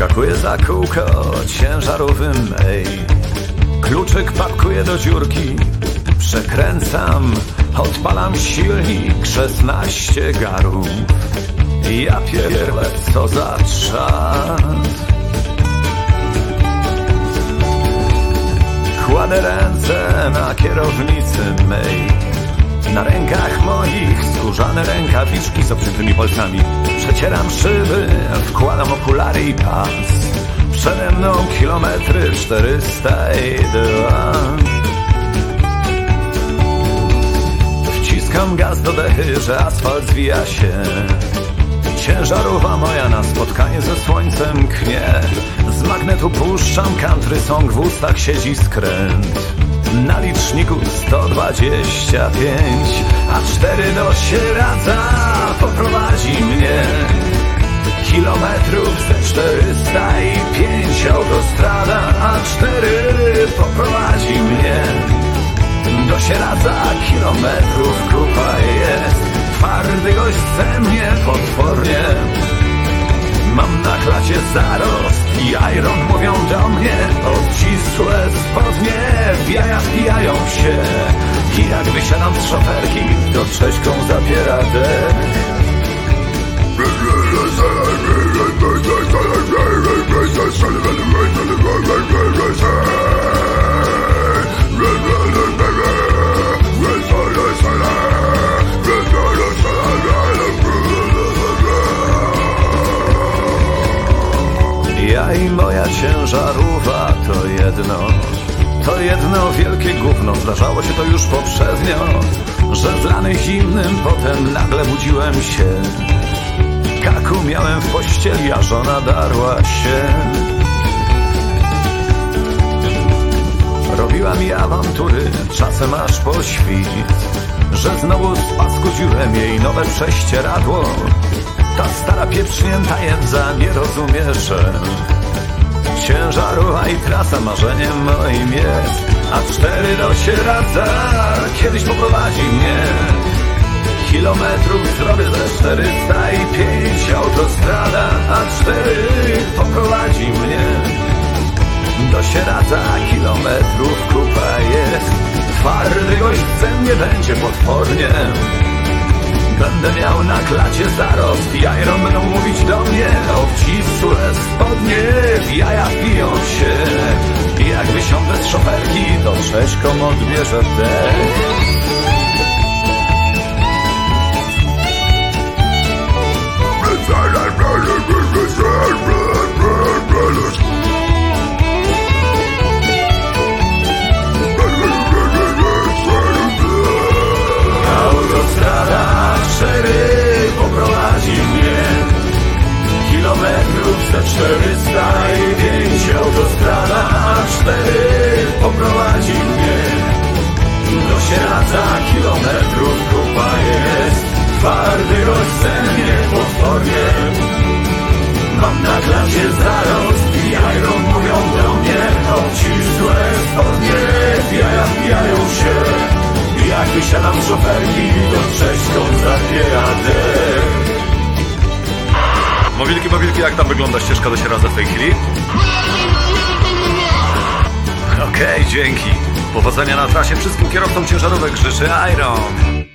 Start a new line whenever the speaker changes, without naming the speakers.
Wskakuję za kółko ciężarowym, kluczyk papkuję do dziurki, przekręcam, odpalam silnik, 16 garów. Ja pierdolę, co za czas. Kładę ręce na kierownicy mej, na rękach moich skórzane rękawiczki z obciętymi palcami. Przecieram szyby, wkładam okulary i pas. Przede mną kilometry 402. Wciskam gaz do dechy, że asfalt zwija się. Ciężarówka moja na spotkanie ze słońcem knie. Z magnetu puszczam country song, w ustach siedzi skręt. Na liczniku 125, a 4 do Sieradza poprowadzi mnie. Kilometrów ze 405 autostrada, a 4 poprowadzi mnie. Do Sieradza kilometrów kupa jest, twardy gość ze mnie potwornie. Mam na klacie zarost i iron mówią do mnie. Obcisłe spodnie w jaja wpijają się. I jak wysiadam z szoferki, to trzeźką zapiera dech. Ja i moja ciężarówka to jedno wielkie gówno. Zdarzało się to już poprzednio, że zlany zimnym potem nagle budziłem się. Kaku miałem w pościeli, a żona darła się. Robiła mi awantury, czasem aż po świt, że znowu spaskudziłem jej nowe prześcieradło. Ta stara pieprznięta jędza nie rozumie, że ciężarówka i trasa marzeniem moim jest. A 4 do Sieradza kiedyś poprowadzi mnie. Kilometrów zrobię ze 405 autostrada, a 4 poprowadzi mnie. Do Sieradza kilometrów kupa jest, twardy gość ze mnie będzie potwornie. Będę miał na klacie zarost i iron będą mówić do mnie. Obcisłe spodnie w jaja piją się. I jak wysiądę z szoferki, to trzeźką odbierze dech. Autostrada 4 poprowadzi mnie. Kilometrów ze 405 autostrada, a 4 poprowadzi mnie. Do Sieradza kilometrów kupa jest, twardy gość ze mnie potwornie. Mam na klacie zarost i iron mówią do mnie. Obcisłe spodnie w jaja wpijają się. Jak wysiadam z szoferki, to trzeźką zapiera dech. Mowilki, jak tam wygląda ścieżka do Sieradza w tej chwili? Okej, dzięki. Powodzenia na trasie wszystkim kierowcom ciężarówek życzy Iron.